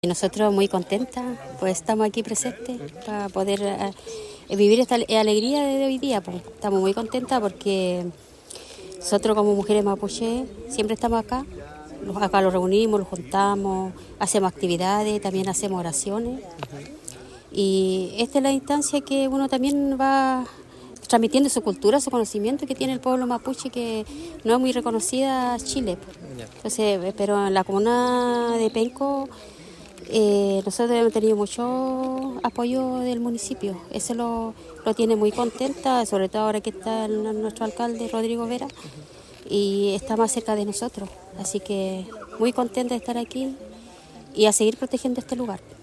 Nosotros muy contentas, pues estamos aquí presentes para poder vivir esta alegría de hoy día. Pues. Estamos muy contentas porque nosotros como mujeres mapuche siempre estamos acá. Acá los reunimos, los juntamos, hacemos actividades, también hacemos oraciones. Y esta es la instancia que uno también va transmitiendo su cultura, su conocimiento que tiene el pueblo mapuche, que no es muy reconocida en Chile. Entonces, pero en la comuna de Penco nosotros hemos tenido mucho apoyo del municipio. Eso lo tiene muy contenta, sobre todo ahora que está nuestro alcalde Rodrigo Vera y está más cerca de nosotros. Así que muy contenta de estar aquí y a seguir protegiendo este lugar.